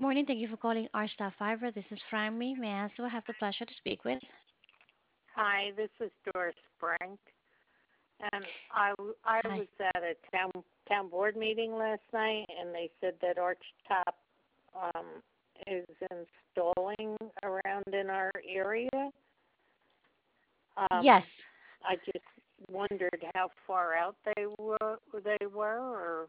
morning. Thank you for calling our staff fiber. This is Frammy. May I ask who I have the pleasure to speak with? Hi, this is Doris Frank, and I Hi. was at a town board meeting last night, and they said that Archtop um, is installing around in our area. Um, Yes. I just wondered how far out they were, or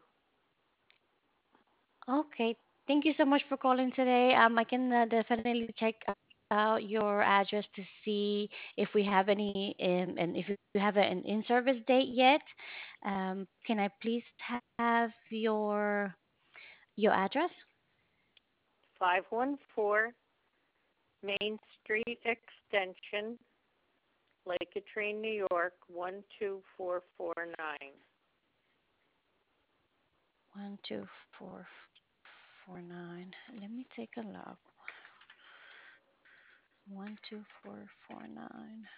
Okay. Thank you so much for calling today. I can definitely check out your address to see if we have any and if you have an in-service date yet. Can I please have your address? 514 Main Street Extension, Lake Katrine, New York 12449. 12449. Let me take a look. 12449.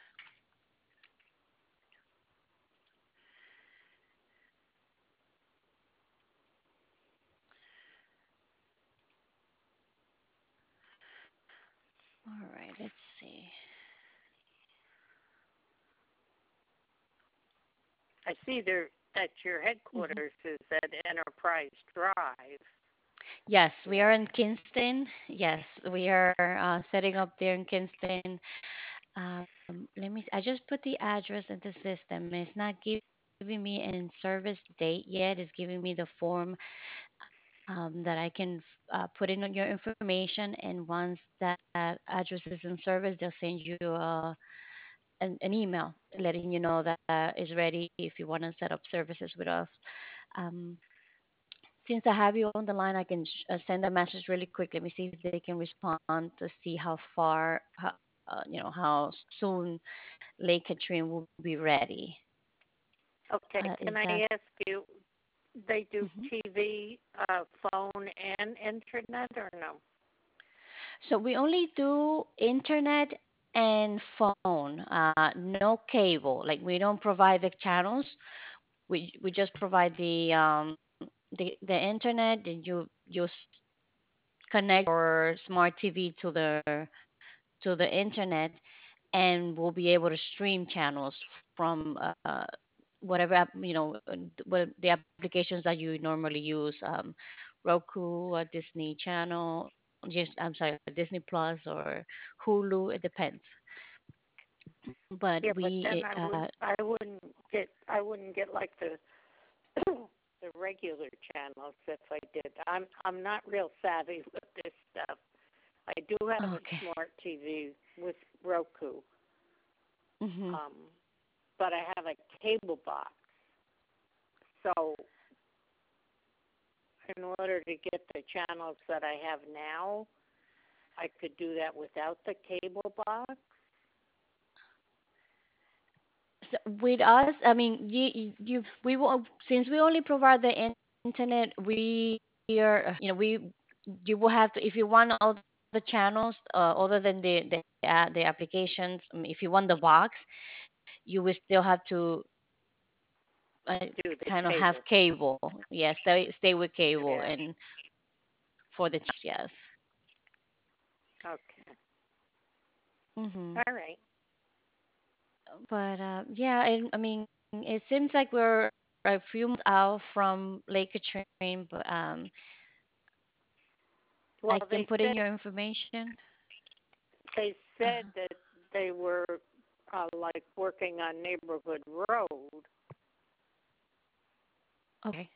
All right. Let's see. I see there that your Mhm. headquarters is at Enterprise Drive. Yes, we are Yes. in Kingston. Yes, we are setting up there in Kingston. Let me. I just put the address in the system. It's not giving me an service date yet. It's giving me the form that I can put in on your information. And once that address is in service, they'll send you an email letting you know that is ready if you want to set up services with us. Um, Since I have you on the line, I can send a message really quick. Let me see if they can respond to see how far, how soon Lake Katrine will be ready. Okay. Can Is that? I ask you? They do Mhm. TV, phone, and internet, or no? So we only do internet and phone, no cable. Like we don't provide the channels. We just provide the internet, and you connect your smart TV to the internet, and we'll be able to stream channels from whatever what the applications that you normally use, Roku, Disney Channel, just I'm sorry, Disney Plus or Hulu. It depends, but Yeah, but then we I wouldn't get like the the regular channels if I did. I'm not real savvy with this stuff. I do have a okay. smart TV with Roku, Hmm. um, but I have a cable box. So in order to get the channels that I have now, I could do that without the cable box. So with us, I mean, we will, since we only provide the internet, we are, you will have to, if you want all the channels, other than the applications, if you want the box, you will still have to Do the kind of have cable. cable. Yes, stay with cable Yeah. and for the yes. Okay. Hmm. All right. But yeah, I mean, it seems like we're a few months out from Lake Katrine, but Well, I can put in your information. they said Uh, that they were like working on Neighborhood Road. okay,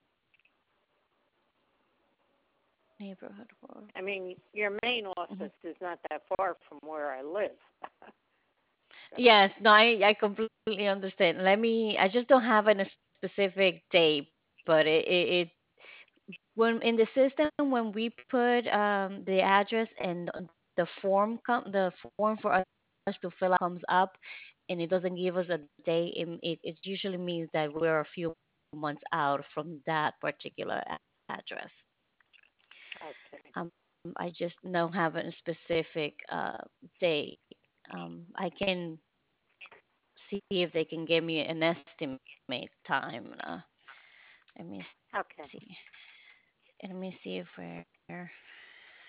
neighborhood world. I mean, your main Hmm. office is not that far from where I live. So, Yes, no, I completely understand. I just don't have a specific date, but when in the system, when we put the address and the form for us to fill out comes up, and it doesn't give us a date, it usually means that we're a few months out from that particular address. okay. Um, I just don't have a specific date. I can see if they can give me an estimate time. Let me Okay. see. Let me see if we're.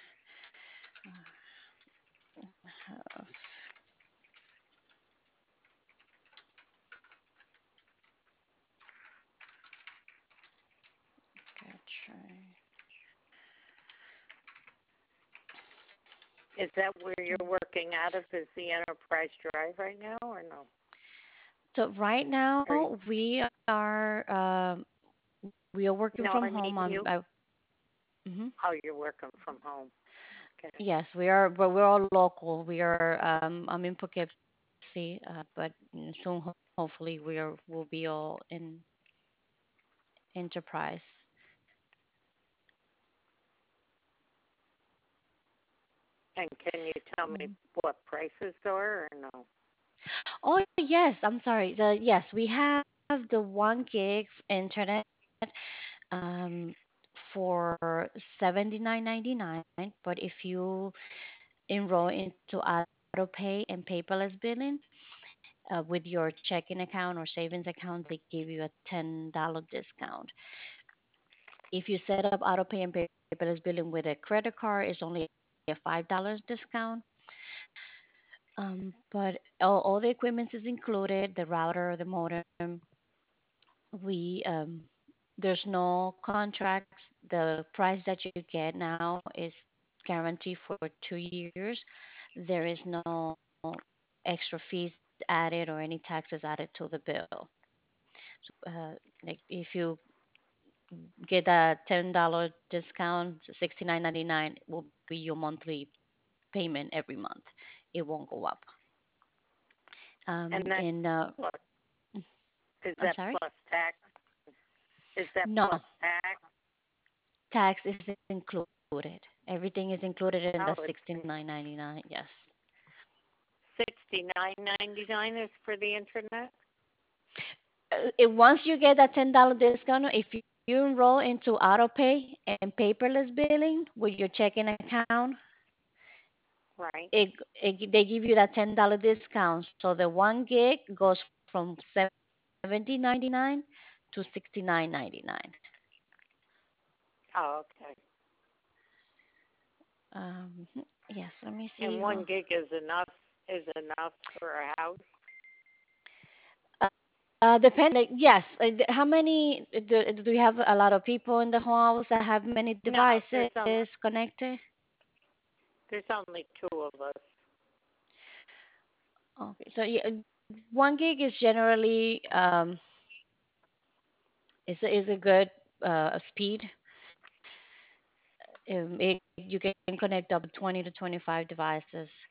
House. Gateway. Is that where you're working out of? Is the Enterprise Drive right now, or no? So right Or now we are working no, from I mean home. you. Mhm. Oh, you're working from home. Okay. Yes, we are, but we're all local. We are. I'm in Poughkeepsie, but soon, hopefully, we'll be all in Enterprise. And can you tell me Mhm. what prices are, or no? Oh yes, I'm sorry. Yes, we have the 1 gig internet um, for 79.99. But if you enroll into auto pay and paperless billing with your checking account or savings account, they give you a $10 discount. If you set up auto pay and paperless billing with a credit card, it's only a $5 discount. But all the equipment is included, the router, the modem. We There's no contracts. The price that you get now is guaranteed for 2 years. There is no extra fees added or any taxes added to the bill. Like if you get a $10 discount, 69.99 will be your monthly payment every month. It won't go up. And that's And plus. Is I'm that sorry? plus tax? Is that No, plus tax? tax is included. Everything is included in the Oh, it's 69.99. Yes. 69.99 is for the internet. Once you get that $10 discount, if you enroll into autopay and paperless billing with your checking account, Right. they give you that $10 discount. So the 1 gig goes from 70.99 to 69.99. Oh, okay. Um, yes, let me And see. 1 gig is enough. Is enough for a house. Depend. Like, yes. How many do you have? A lot of people in the house that have many No, there's only devices connected? there's only two of us. Okay, so yeah, 1 gig is generally is a good speed. You can connect up to 20 to 25 devices,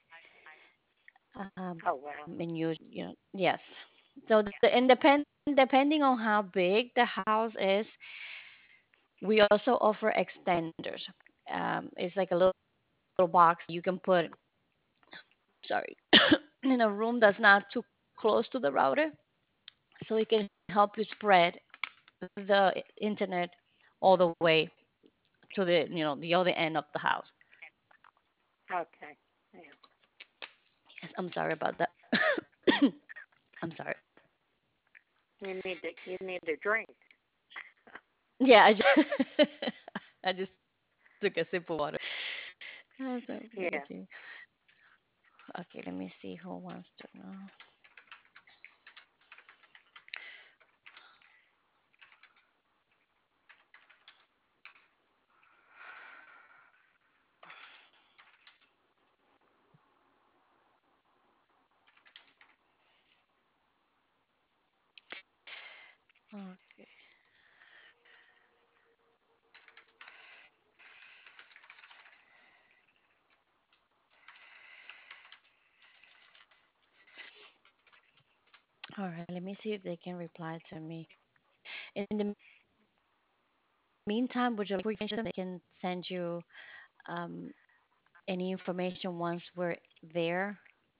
Oh wow. and yes. So depending on how big the house is, we also offer extenders. It's like a little box you can put, sorry, in a room that's not too close to the router, so it can help you spread the internet all the way to the other end of the house. Okay. Yeah. Yes, I'm sorry about that. I'm sorry. You need to drink. Yeah, I just took a sip of water. So, let me Yeah. see. Okay, let me see who wants to know. Okay. All right, let me see if they can reply to me. In the meantime, would you like information? They can send you um, any information once we're there.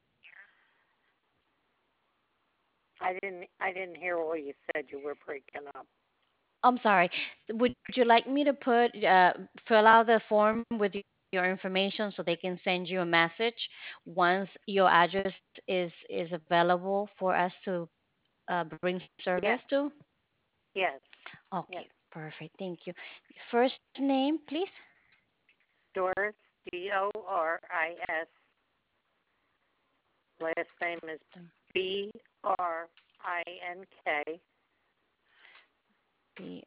I didn't hear what you said. You were breaking up. I'm sorry. Would you like me to fill out the form with your information so they can send you a message once your address is available for us to bring Yes. service to? Yes. Yes. Okay, perfect. Thank you. First name, please. Doris. Doris. Last name is Brink. B.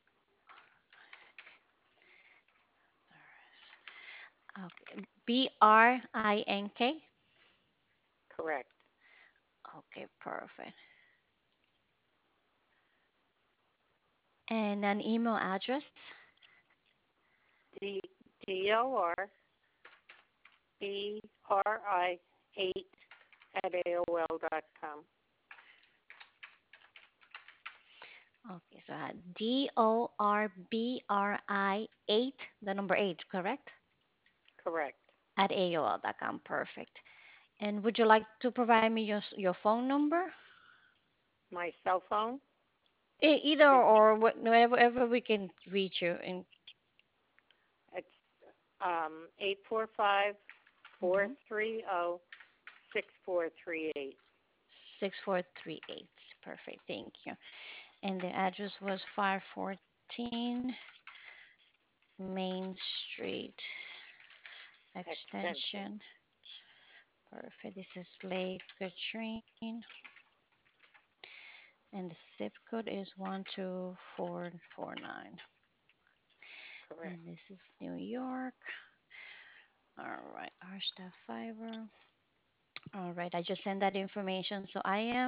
Okay. Brink. Correct. Okay, perfect. And an email address. Dorbri8 at AOL.com. Okay, so DORBRI8, the number 8, correct? Correct. At AOL.com, perfect. And would you like to provide me your phone number? My cell phone Either is or, whatever we can reach you in. it's 845 Mhm. 430 6438. 6438. Perfect, thank you. And the address was 514 Main Street, Extension. extension. Perfect. This is Lake Katrine, and the zip code is 12449. Correct. And this is New York. All right, our staff fiber. All right, I just sent that information. So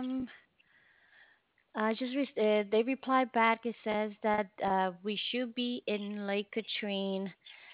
they replied back. It says that we should be in Lake Katrine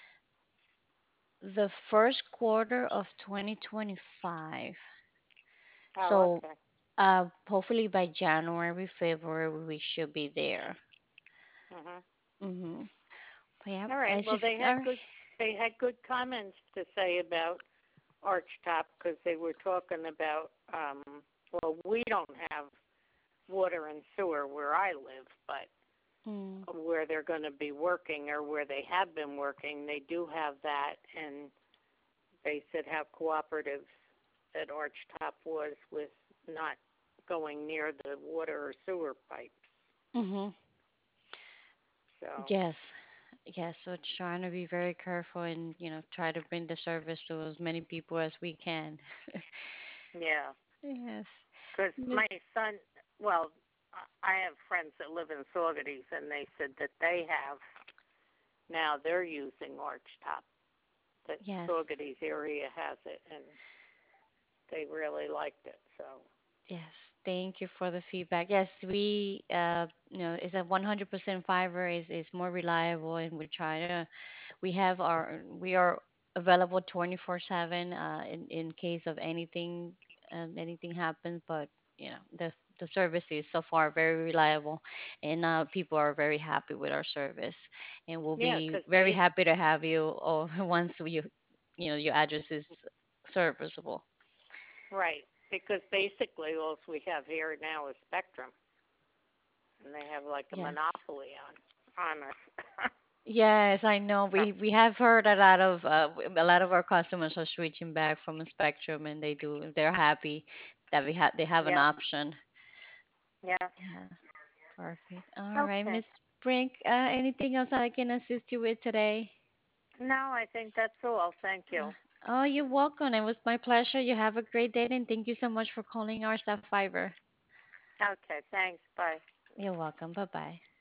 the first quarter of 2025. Oh, So okay. hopefully by January, February, we should be there. Mhm. Mm-hmm. But yeah, All right. it's Well, just, all right. they had good comments to say about Archtop because they were talking about well, we don't have water and sewer where I live, but Mm, where they're going to be working or where they have been working, they do have that, and they said how cooperative that Archtop was with not going near the water or sewer pipes. mm-hmm. So, Yes, yes. So trying to be very careful and try to bring the service to as many people as we can. yeah, Yes. because my Miss. son, well, I have friends that live in Saugerties, and they said that they have now they're using Archtop. That Yes. Saugerties area has it, and they really liked it. So, Yes, thank you for the feedback. Yes, it's a 100% fiber is more reliable, and we are available 24/7 in case of anything happens. But the service is so far very reliable, and people are very happy with our service, and we'll yeah, be because very happy to have you or once your address is serviceable. right, because basically all we have here now is Spectrum, and they have like a Yes. monopoly on us. Yes, I know. We have heard a lot of our customers are switching back from Spectrum, and they're happy that they have an Yeah, option. yeah. Yeah, perfect. All right, Okay. Miss Brink. Anything else I can assist you with today? No, I think that's all. Thank Uh, you. oh, you're welcome. It was my pleasure. You have a great day, and thank you so much for calling our staff fiber. Okay, thanks. Bye. You're welcome. Bye bye.